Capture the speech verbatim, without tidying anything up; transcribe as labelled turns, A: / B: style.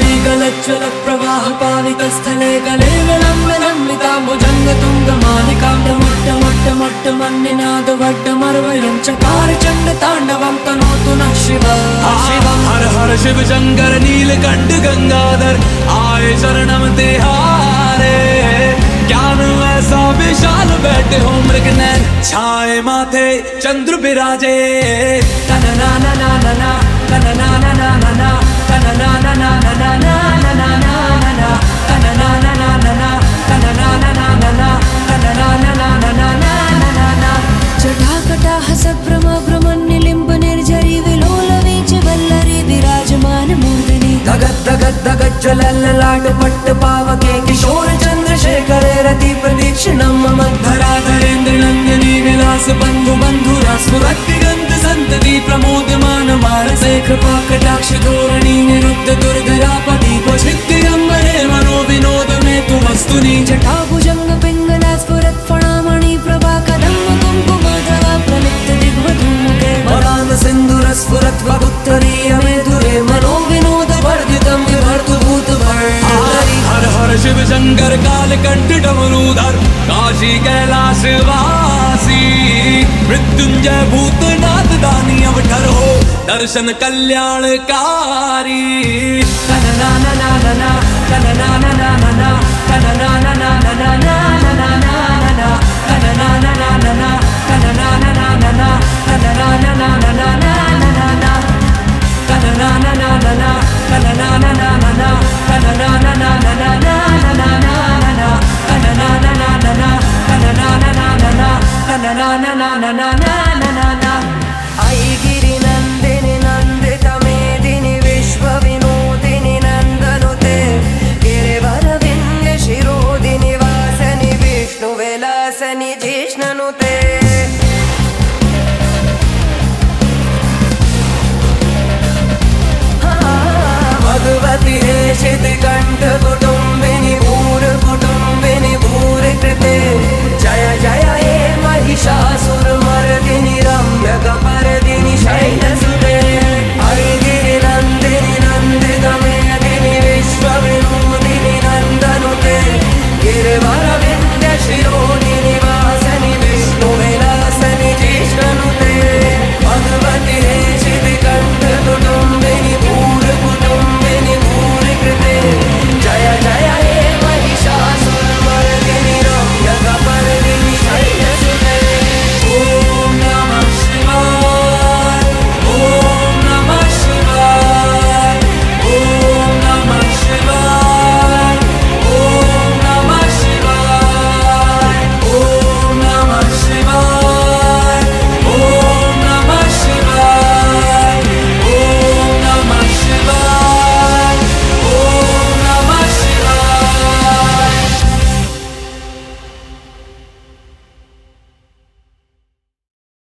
A: गलज्ज्वलप्रवाह पावितस्थले गले विलम्बिताम्बुजङ्गतुङ्गमालिकां डमट्टमट्टमट्टमन्निनादवड्डमर्वयं चकार चण्डताण्डवं तनोतु नः शिवः शिवं। हर हर शिव शंकर नीलकंठ गंगाधर आए शरणम तिहारे। ज्ञान ऐसा विशाल बैठे हो मृगनयन छाए माथे चंद्र बिराजे। तनना ना ना ना ना तनना ना ना ना ना तनना ना ना ना ना ना ना ना ना तनना ना ना ना ना तनना ना ना ना ना तनना ना ना ना ना ना ना। जटाकटाह सभ्रम भ्रमन्निलिम्ब निर्झरी विलोलवीच वल्लरी विराजमान मूर्धनि। धगत धगत धगत ज्वलल्ललाट पट्ट पावके किशोर चंद्रशेखरे रति प्रदीक्षिणं मम। धराधरेन्द्र नंदिनी विलास बंधु बंधुरा स्फुरद्दिगंत संतति प्रमोदमान मानसे। कृपा कटाक्ष धोरणी निरुद्ध दुर्धरापति क्वचिद्दिगंबरे मनो विनोद में तु वस्तुनि। जटाभुजंग पिंगला स्फुरत् फणामणि प्रभा कदम्ब कुंकुमधवा प्रलिप्त दिग्वधूमुखे। मदान सिंधुर स्फुरत् वगुत्तरीय मेधुरे मनो विनोद वर्धितं विभर्तु भूतभर्तरि। हर हर शिव शंकर कालकंठ डमरूधर काशी कैलाश वासी। मृत्युंजय भूतनाथ दानी अवठर हो दर्शन कल्याणकारी।